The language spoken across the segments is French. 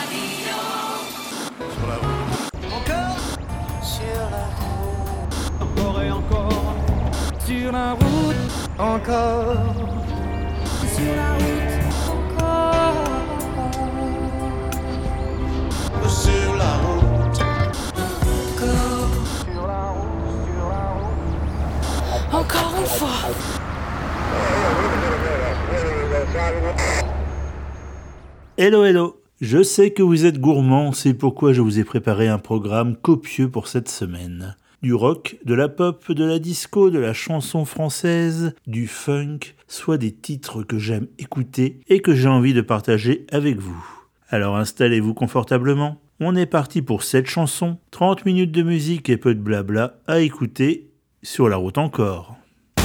Sur la route. Encore sur la route. Encore et encore. Sur la route. Encore. Sur la route. Encore. Sur la route. Encore. Sur la route. Sur la route. Encore une fois. Hello hello, je sais que vous êtes gourmands, c'est pourquoi je vous ai préparé un programme copieux pour cette semaine. Du rock, de la pop, de la disco, de la chanson française, du funk, soit des titres que j'aime écouter et que j'ai envie de partager avec vous. Alors installez-vous confortablement, on est parti pour 7 chansons, 30 minutes de musique et peu de blabla à écouter sur la route encore.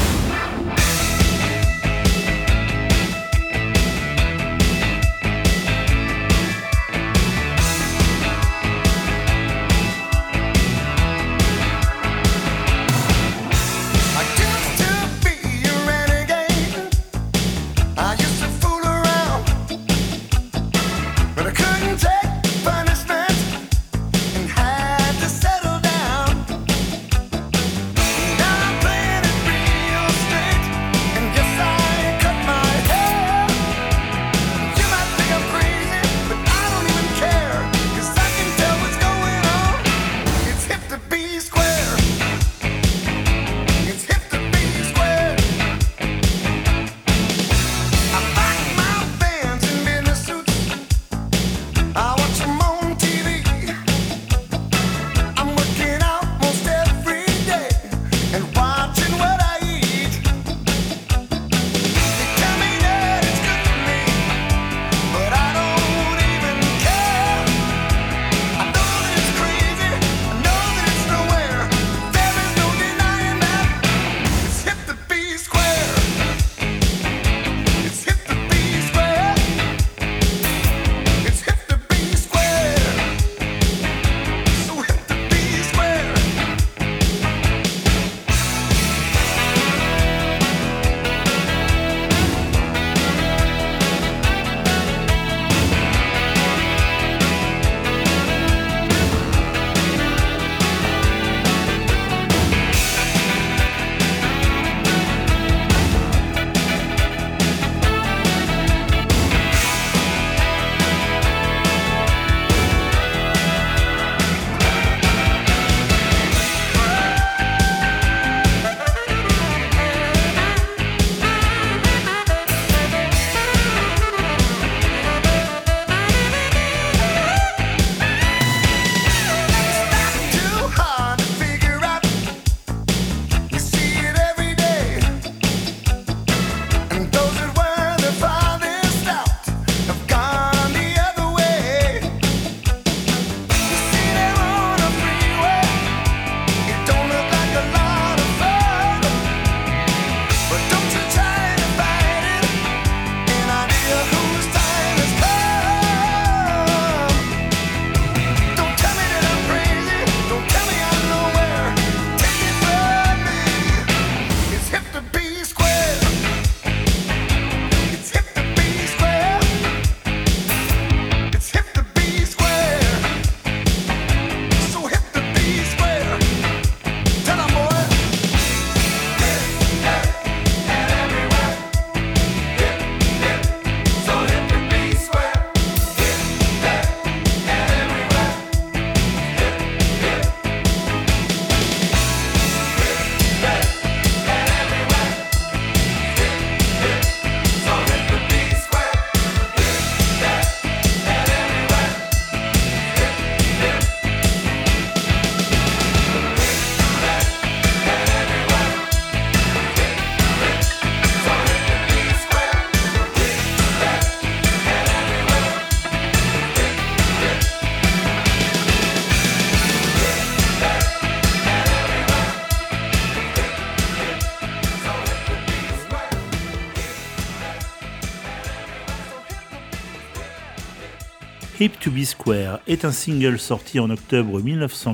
Hip to be Square est un single sorti en octobre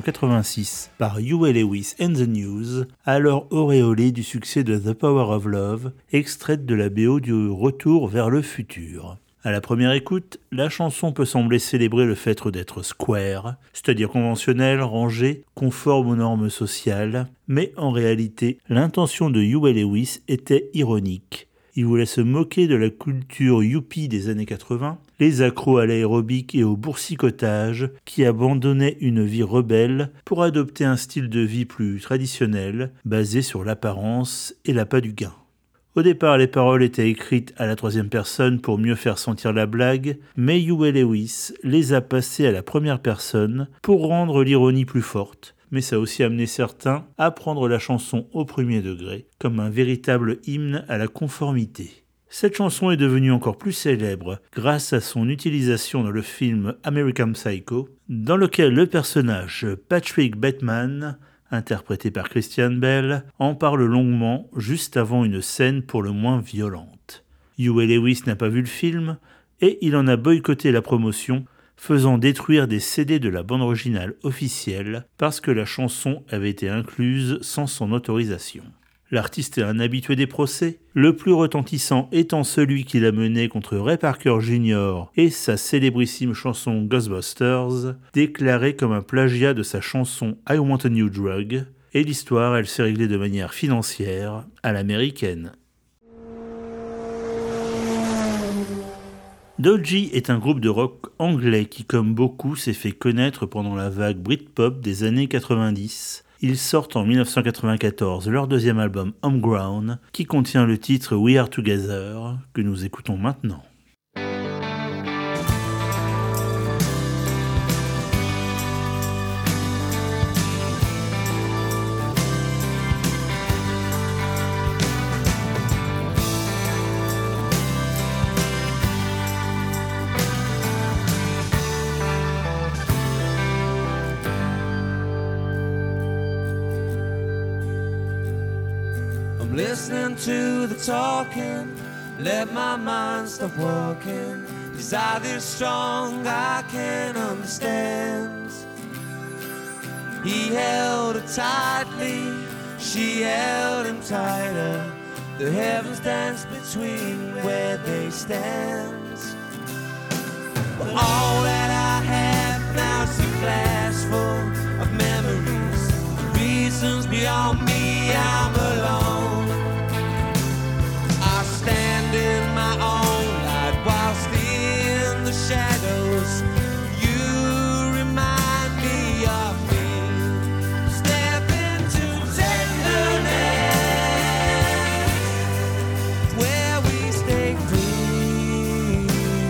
1986 par Huey Lewis and the News, alors auréolé du succès de The Power of Love, extraite de la BO du Retour vers le futur. À la première écoute, la chanson peut sembler célébrer le fait d'être square, c'est-à-dire conventionnel, rangé, conforme aux normes sociales, mais en réalité, l'intention de Huey Lewis était ironique. Il voulait se moquer de la culture youpi des années 80, les accros à l'aérobic et au boursicotage qui abandonnaient une vie rebelle pour adopter un style de vie plus traditionnel, basé sur l'apparence et l'appât du gain. Au départ, les paroles étaient écrites à la troisième personne pour mieux faire sentir la blague, mais Huey Lewis les a passées à la première personne pour rendre l'ironie plus forte. Mais ça a aussi amené certains à prendre la chanson au premier degré, comme un véritable hymne à la conformité. Cette chanson est devenue encore plus célèbre grâce à son utilisation dans le film American Psycho, dans lequel le personnage Patrick Bateman, interprété par Christian Bale, en parle longuement juste avant une scène pour le moins violente. Huey Lewis n'a pas vu le film et il en a boycotté la promotion, faisant détruire des CD de la bande originale officielle parce que la chanson avait été incluse sans son autorisation. L'artiste est un habitué des procès, le plus retentissant étant celui qu'il a mené contre Ray Parker Jr. et sa célébrissime chanson Ghostbusters, déclarée comme un plagiat de sa chanson I Want a New Drug, et l'histoire, elle s'est réglée de manière financière, à l'américaine. Doji est un groupe de rock anglais qui, comme beaucoup, s'est fait connaître pendant la vague Britpop des années 90. Ils sortent en 1994 leur deuxième album Homegrown, qui contient le titre We Are Together, que nous écoutons maintenant. Listening to the talking, let my mind stop walking. Desire this strong, I can't understand. He held her tightly, she held him tighter. The heavens dance between where they stand. But all that I have now is a glass full of memories. Reasons beyond me, I'm alone. I stand in my own light while still in the shadows. You remind me of me. Step into tenderness where we stay free.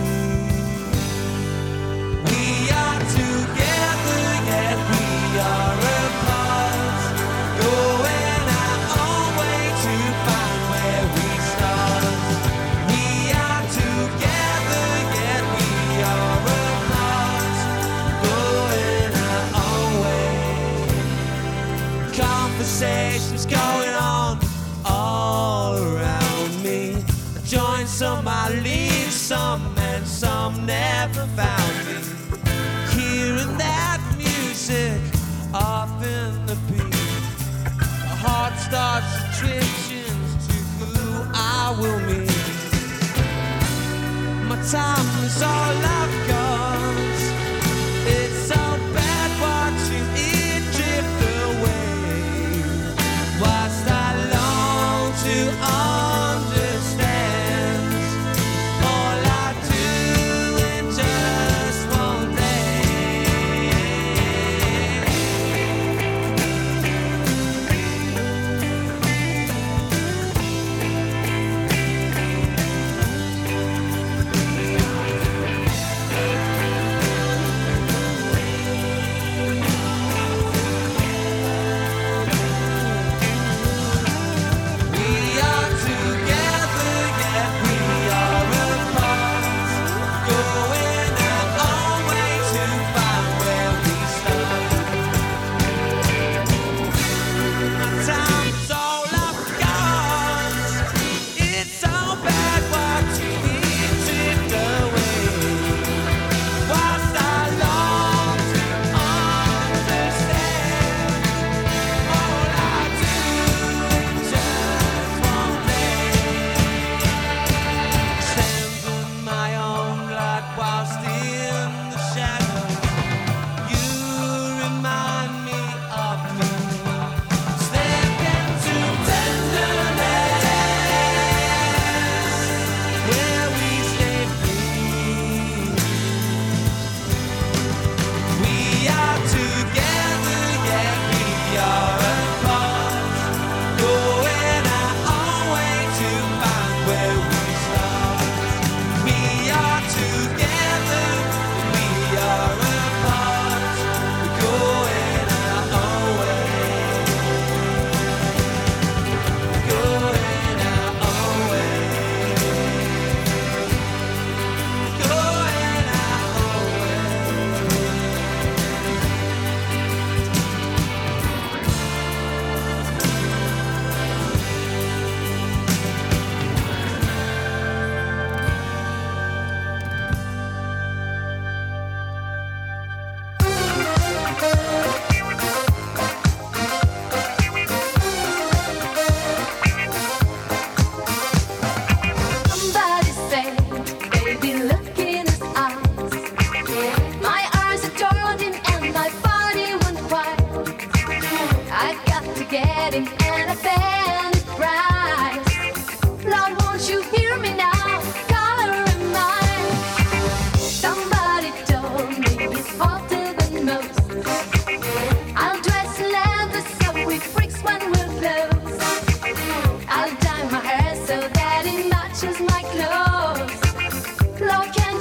We are together yet we are apart. Going our own way to find where we start. We are together yet we are apart. Going our own way. Conversations going on all around me. I joined some, I leave some, and some never found me. Hearing that music off in the beat. My heart starts attrition to who I will meet. My time is all I've got. It's so bad watching it drift away. Whilst I long to understand all I do in just one day.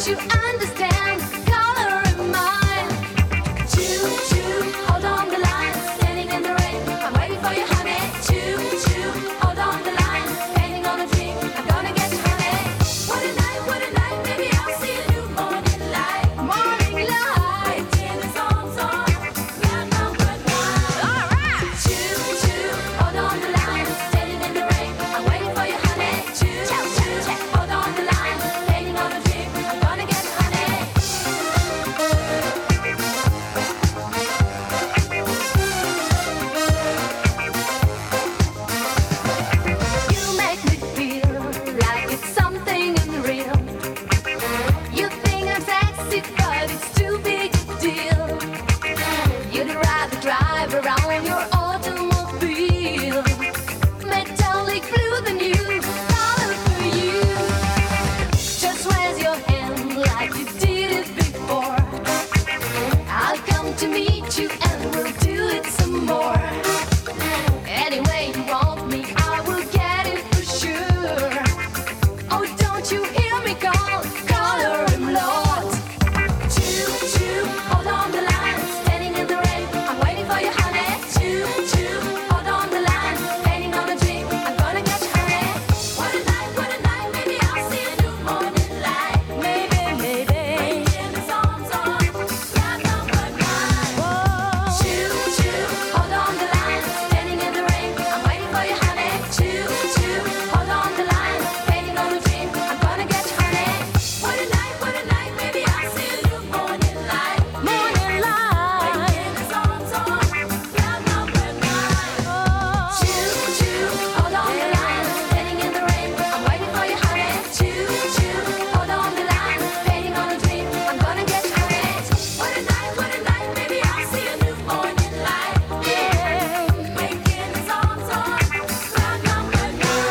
you understand? Color in mine. Choo choo, hold on the line. Standing in the rain, I'm waiting for you, honey. Choo choo, hold on the line. Painting on a dream, I'm gonna get you, honey. What a night, maybe I'll see a new morning light. Morning light, in the songs on. Got no good night. All right. Choo choo, hold on the line. Standing in the rain, I'm waiting for you, honey. Choo choo, hold on the line. Painting on a dream, I'm gonna get you, honey. You make me feel like it's something unreal. You think I'm sexy, but it's too big a deal. You'd rather drive around your automobile. Metallic blue than you, color for you. Just raise your hand like you did it before. I'll come to meet you and we'll do it some more. Any way you want me, I will get it for sure. Oh, don't you hear me call? Color him, Lord. Choo choo, hold on the line. Standing in the rain, I'm waiting for you, honey. Choo choo, hold on the line. Painting on a dream, I'm gonna get you, honey. What a night, maybe I'll see a new morning light. Maybe. Making the songs on, got no good night. Choo choo, hold on the line. Standing in the rain, I'm waiting for you, honey. Choo choo, hold on the line. Painting on a dream, I'm gonna get you, honey. What a night, maybe I'll see a new morning light. Morning light, making the songs on, got no good night. Choo choo, hold on the line. Standing in the rain, I'm waiting for you, honey. Choo choo, hold on the line. Painting on a dream, I'm gonna get you, honey. What a night, maybe I'll see a new morning light. Yeah, making the songs on, got no good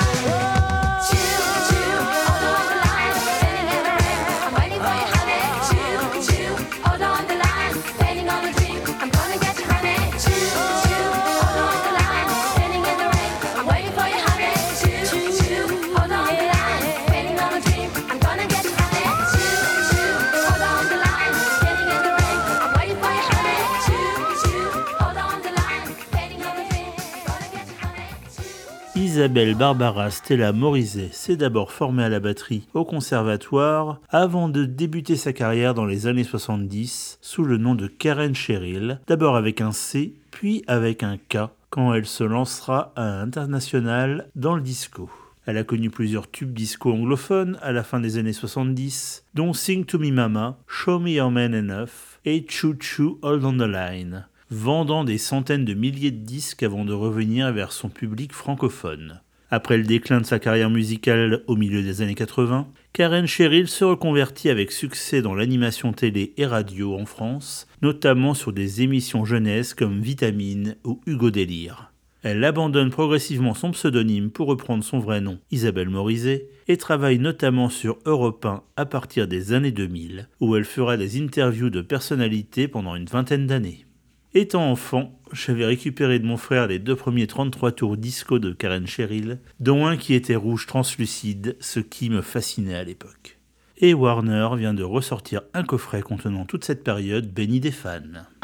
night. Choo choo, hold on the line. Standing in the rain, I'm waiting for you, honey. Choo choo, hold on the line. Painting on a dream, I'm gonna get you, honey. Choo choo, hold on the line. Standing in the rain, I'm waiting for you, honey. Choo choo, hold on the line. Painting on a dream, I'm gonna get you, honey. Choo choo, hold on the line. Standing in the rain, I'm waiting for you, honey. Choo choo, hold on the line. Painting on a dream, gonna get you, honey. Isabelle Barbara Stella Morizet s'est d'abord formée à la batterie au conservatoire avant de débuter sa carrière dans les années 70 sous le nom de Karen Cheryl, d'abord avec un C puis avec un K quand elle se lancera à l'international dans le disco. Elle a connu plusieurs tubes disco anglophones à la fin des années 70, dont Sing to Me Mama, Show Me Your Man Enough et Choo Choo Hold on the Line, vendant des centaines de milliers de disques avant de revenir vers son public francophone. Après le déclin de sa carrière musicale au milieu des années 80, Karen Cheryl se reconvertit avec succès dans l'animation télé et radio en France, notamment sur des émissions jeunesse comme Vitamine ou Hugo Délire. Elle abandonne progressivement son pseudonyme pour reprendre son vrai nom, Isabelle Morizet, et travaille notamment sur Europe 1 à partir des années 2000, où elle fera des interviews de personnalités pendant une vingtaine d'années. Étant enfant, j'avais récupéré de mon frère les 2 premiers 33 tours disco de Karen Cheryl, dont un qui était rouge translucide, ce qui me fascinait à l'époque. Et Warner vient de ressortir un coffret contenant toute cette période bénie des fans.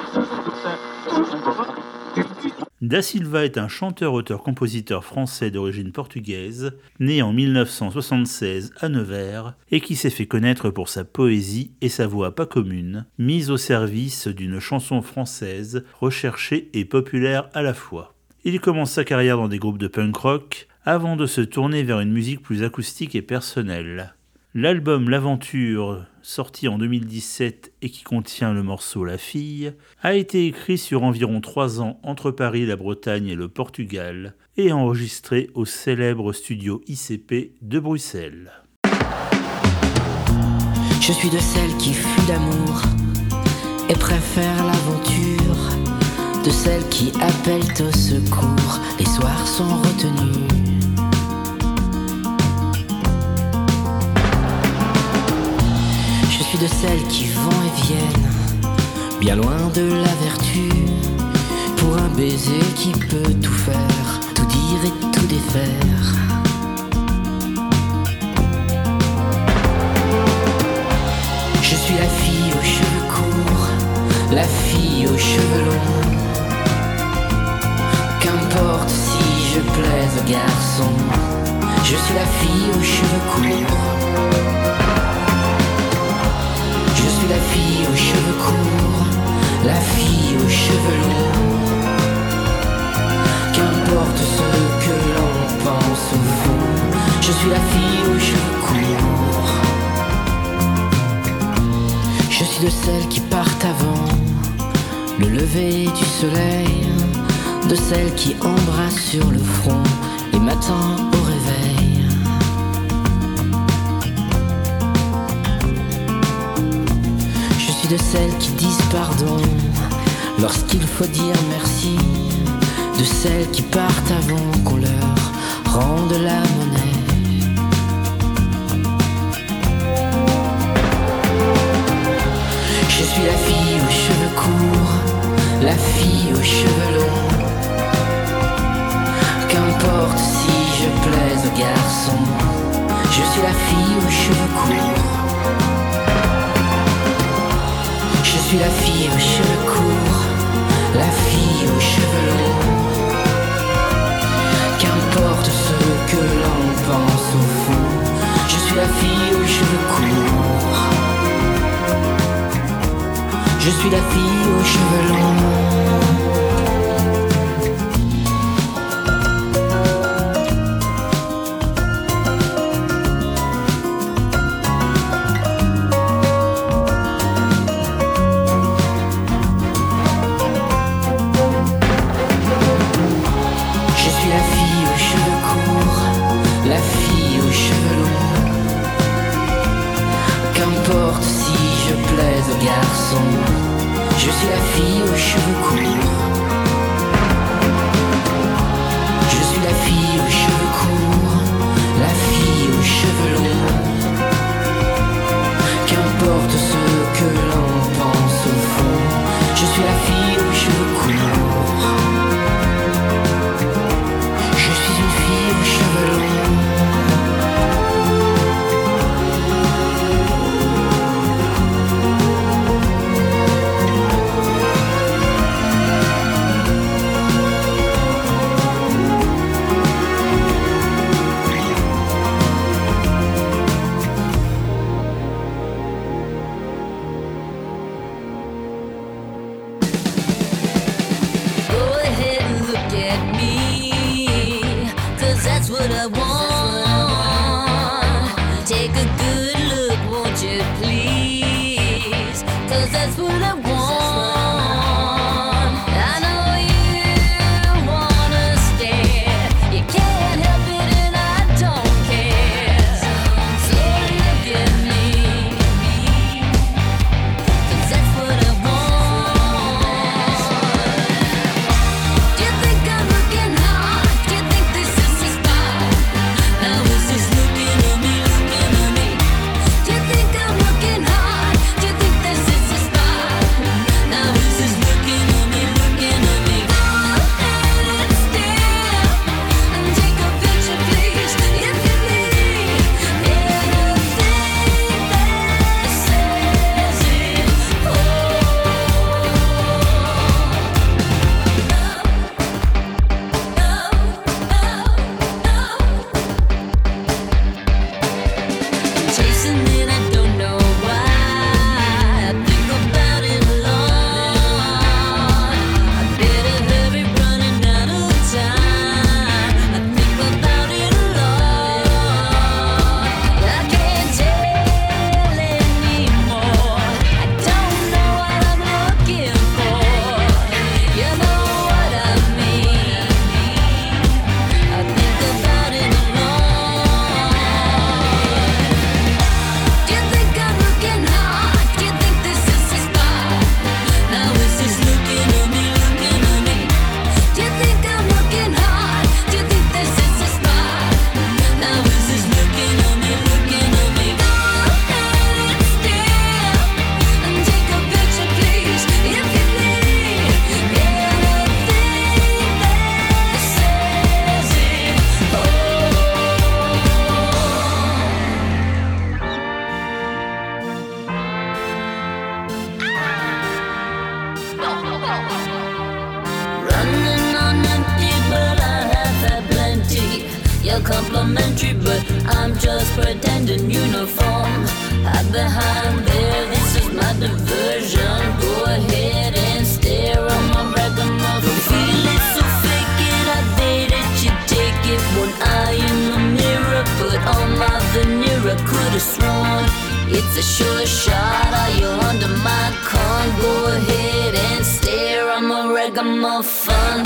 Da Silva est un chanteur-auteur-compositeur français d'origine portugaise, né en 1976 à Nevers et qui s'est fait connaître pour sa poésie et sa voix pas commune, mise au service d'une chanson française recherchée et populaire à la fois. Il commence sa carrière dans des groupes de punk rock avant de se tourner vers une musique plus acoustique et personnelle. L'album L'Aventure, sorti en 2017 et qui contient le morceau La Fille, a été écrit sur environ 3 ans entre Paris, la Bretagne et le Portugal et enregistré au célèbre studio ICP de Bruxelles. Je suis de celles qui fuient l'amour et préfèrent l'aventure, de celles qui appellent au secours, les soirs sont retenus. Je suis de celles qui vont et viennent, bien loin de la vertu, pour un baiser qui peut tout faire, tout dire et tout défaire. Je suis la fille aux cheveux courts, la fille aux cheveux longs. Qu'importe si je plaise aux garçons, je suis la fille aux cheveux courts. Je suis la fille aux cheveux courts, la fille aux cheveux longs. Qu'importe ce que l'on pense au fond, je suis la fille aux cheveux courts. Je suis de celles qui partent avant le lever du soleil, de celles qui embrassent sur le front les matins au réveil. Je suis de celles qui disent pardon lorsqu'il faut dire merci, de celles qui partent avant qu'on leur rende la monnaie. Je suis la fille aux cheveux courts, la fille aux cheveux longs. Qu'importe si je plaise aux garçons, je suis la fille aux cheveux courts. Je suis la fille aux cheveux courts, la fille aux cheveux longs. Qu'importe ce que l'on pense au fond, je suis la fille aux cheveux courts. Je suis la fille aux cheveux longs. Je suis la fille aux cheveux courts. Je suis la fille aux cheveux courts, la fille aux cheveux longs. Qu'importe ce que l'on pense au fond, je suis la fille aux cheveux courts. Je suis une fille aux cheveux longs. What I want. Take a good look, won't you please? 'Cause that's what I want. I know you wanna stare. You can't help it and I don't care. So look at me. 'Cause that's what I want. Do you think I'm looking hot? Do you think this is the spot? Now is this looking at me, looking at me? Do you think I'm looking hot? Do you think this is the spot? complimentary, but I'm just pretending uniform. Hide behind there, this is my diversion. Go ahead and stare on my ragamuffin. Feel it, so fake it, I date it, you take it. One eye in the mirror, put on my veneer. I could've sworn it's a sure shot. Are you under my con? Go ahead and stare, I'm a ragamuffin.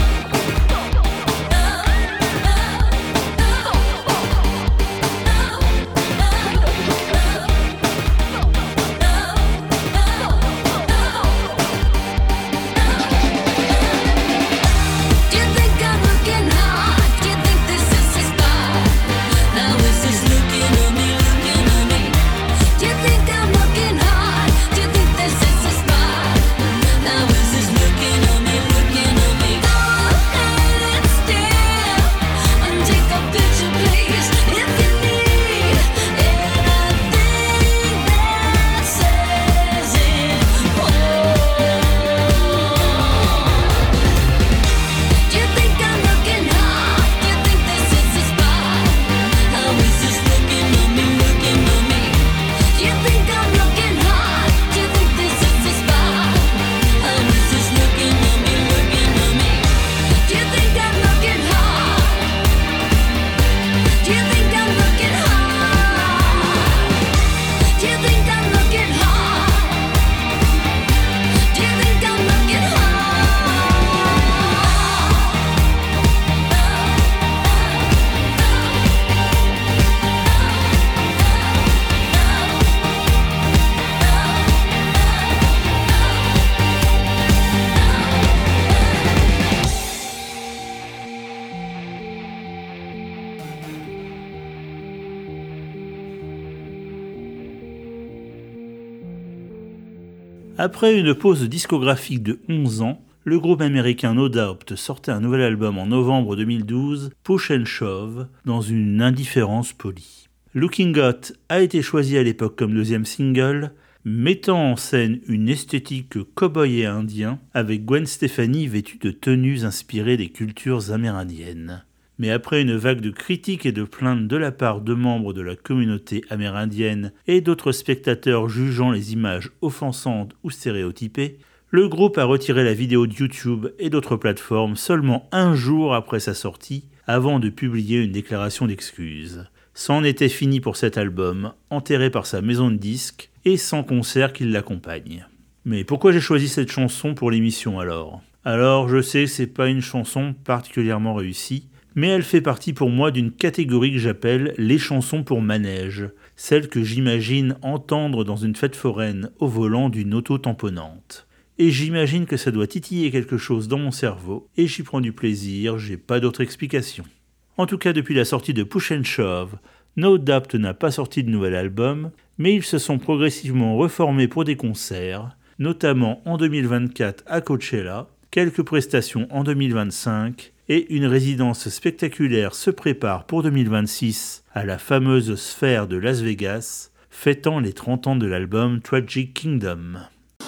Après une pause discographique de 11 ans, le groupe américain No Doubt sortait un nouvel album en novembre 2012, Push and Shove, dans une indifférence polie. Looking Hot a été choisi à l'époque comme deuxième single, mettant en scène une esthétique cow-boy et indien, avec Gwen Stefani vêtue de tenues inspirées des cultures amérindiennes. Mais après une vague de critiques et de plaintes de la part de membres de la communauté amérindienne et d'autres spectateurs jugeant les images offensantes ou stéréotypées, le groupe a retiré la vidéo de YouTube et d'autres plateformes seulement un jour après sa sortie, avant de publier une déclaration d'excuses. C'en était fini pour cet album, enterré par sa maison de disques et sans concert qui l'accompagne. Mais pourquoi j'ai choisi cette chanson pour l'émission alors ? Alors je sais que c'est pas une chanson particulièrement réussie, mais elle fait partie pour moi d'une catégorie que j'appelle les chansons pour manège, celles que j'imagine entendre dans une fête foraine au volant d'une auto tamponnante. Et j'imagine que ça doit titiller quelque chose dans mon cerveau, et j'y prends du plaisir, j'ai pas d'autre explication. En tout cas, depuis la sortie de Push and Shove, No Doubt n'a pas sorti de nouvel album, mais ils se sont progressivement reformés pour des concerts, notamment en 2024 à Coachella, quelques prestations en 2025, et une résidence spectaculaire se prépare pour 2026 à la fameuse sphère de Las Vegas, fêtant les 30 ans de l'album Tragic Kingdom.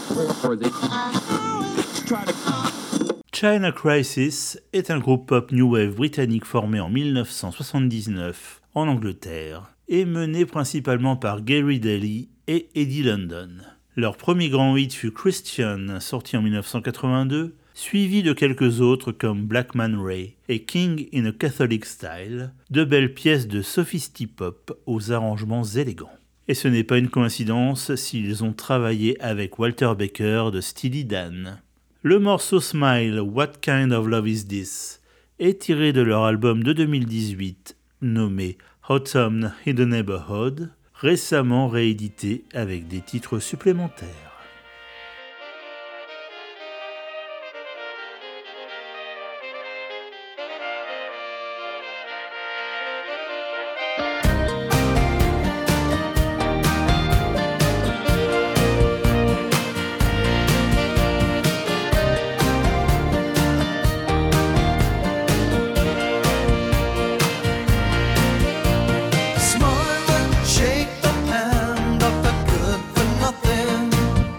China Crisis est un groupe pop new wave britannique formé en 1979 en Angleterre et mené principalement par Gary Daly et Eddie London. Leur premier grand hit fut Christian, sorti en 1982, suivi de quelques autres comme Black Man Ray et King in a Catholic Style, deux belles pièces de sophisti-pop aux arrangements élégants. Et ce n'est pas une coïncidence s'ils ont travaillé avec Walter Baker de Steely Dan. Le morceau Smile, What Kind of Love Is This est tiré de leur album de 2018 nommé Autumn in the Neighborhood, récemment réédité avec des titres supplémentaires. Smile and shake the hand of the good for nothing.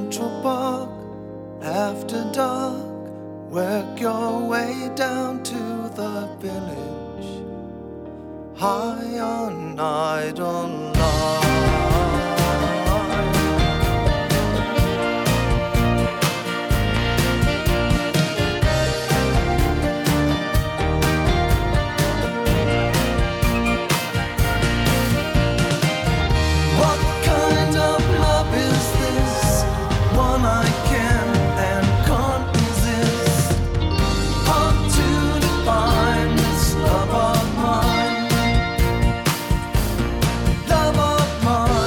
Central Park after dark. Work your way down to the village, high on idle life. What kind of love is this? One I can and can't resist. Hard to define this love of mine. Love of mine.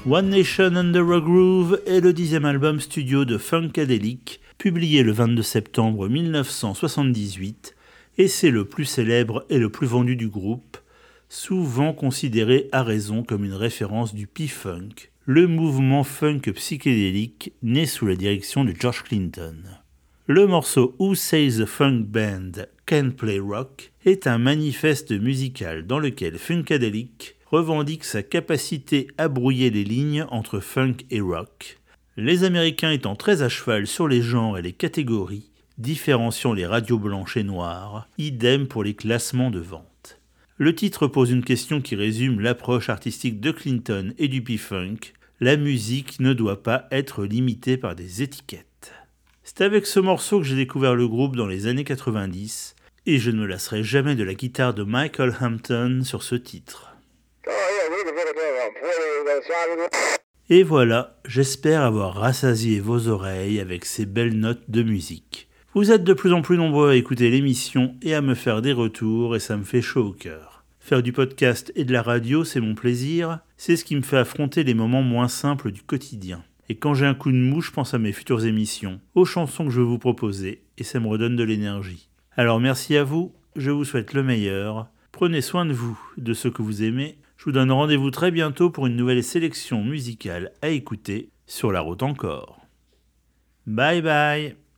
One Nation Under a Groove est le 10e album studio de Funkadelic, publié le 22 septembre 1978, et c'est le plus célèbre et le plus vendu du groupe, souvent considéré à raison comme une référence du P-Funk, le mouvement funk psychédélique né sous la direction de George Clinton. Le morceau Who Says the Funk Band Can Play Rock est un manifeste musical dans lequel Funkadelic revendique sa capacité à brouiller les lignes entre funk et rock, les Américains étant très à cheval sur les genres et les catégories, différenciant les radios blanches et noires, idem pour les classements de vente. Le titre pose une question qui résume l'approche artistique de Clinton et du P-Funk. La musique ne doit pas être limitée par des étiquettes. C'est avec ce morceau que j'ai découvert le groupe dans les années 90, et je ne me lasserai jamais de la guitare de Michael Hampton sur ce titre. Et voilà, j'espère avoir rassasié vos oreilles avec ces belles notes de musique. Vous êtes de plus en plus nombreux à écouter l'émission et à me faire des retours, et ça me fait chaud au cœur. Faire du podcast et de la radio, c'est mon plaisir, c'est ce qui me fait affronter les moments moins simples du quotidien. Et quand j'ai un coup de mou, je pense à mes futures émissions, aux chansons que je veux vous proposer, et ça me redonne de l'énergie. Alors merci à vous, je vous souhaite le meilleur, prenez soin de vous, de ceux que vous aimez. Je vous donne rendez-vous très bientôt pour une nouvelle sélection musicale à écouter sur la route encore. Bye bye.